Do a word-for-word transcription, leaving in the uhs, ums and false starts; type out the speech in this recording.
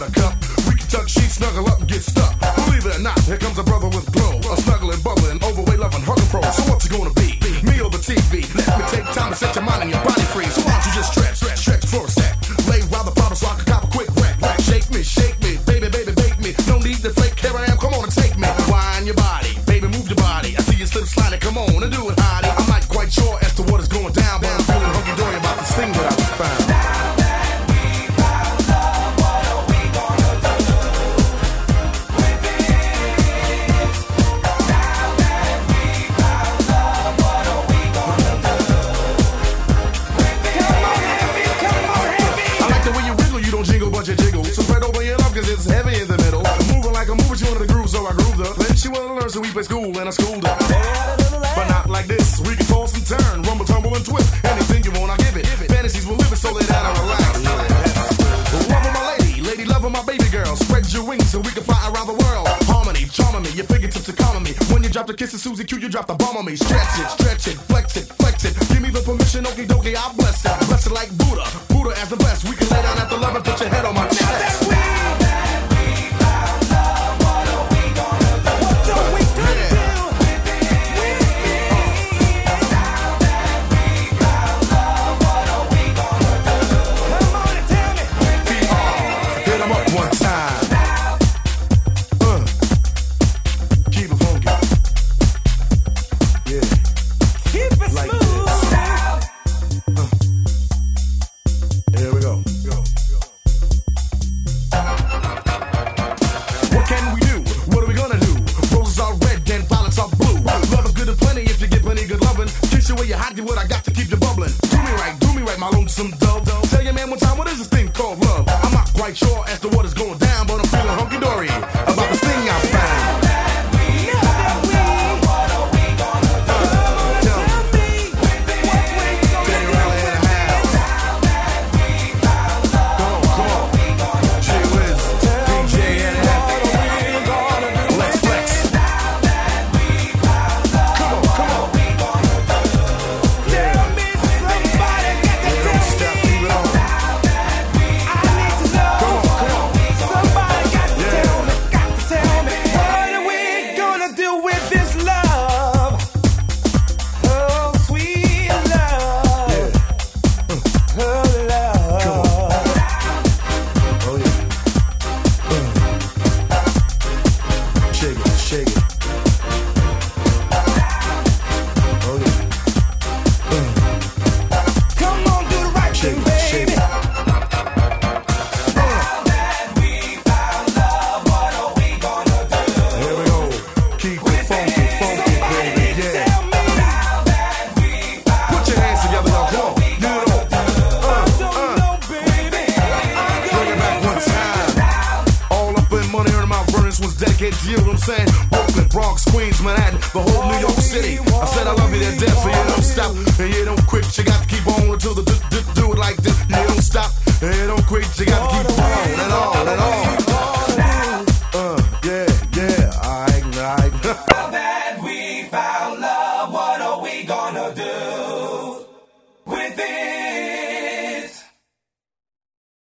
buttercup. We can tuck sheets, snuggle up and get stuck. Believe it or not, here comes a brother with glow. A snuggling, bubbling, overweight, loving, hugging pro. So what's it gonna be? Me or the T V? Let me take time to set your mind and your body free. So why don't you just stretch, stretch, stretch for a sec. Lay while the problem so I can cop a quick wreck. Shake me, shake me, baby, baby, bake me. No need to flake, here I am, come on and take me. Wind your body, baby, move your body. I see you slip sliding, come on and do it, hottie. I'm not quite sure as to what is going down, but I'm feeling hunky-dory about this thing that I found. It's heavy in the middle. Moving like a mover, she wanted to groove, so I grooved her. Then she wanted to learn, so we play school, and I schooled her. But not like this. We can toss and turn, rumble, tumble, and twist. Anything you want, I give it. Fantasies will live it, so lay down and relax. Loving my lady, lady loving my baby girl. Spread your wings so we can fly around the world. Harmony, charming me, your fingertips are calming me. When you drop the kiss of Susie Q, you drop the bomb on me. Stretch it, stretch it, flex it, flex it. Give me the permission, okie dokie, I bless it. Bless it like Buddha, Buddha as the best. We can lay down after love and put your head on my chest. What I got to keep you bubbling. Do me right, do me right, my lonesome dove. Tell your man one time, what is this thing called love? I'm not quite sure as to what is going down, but I'm feeling hunky-dory about this thing I found. You know what I'm saying? Brooklyn, Bronx, Queens, Manhattan, the whole New York City. I said I love you to death, so you don't stop and you don't quit. You got to keep on until the do, do, do it like this. You don't stop and you don't quit. You got to keep on and on and on.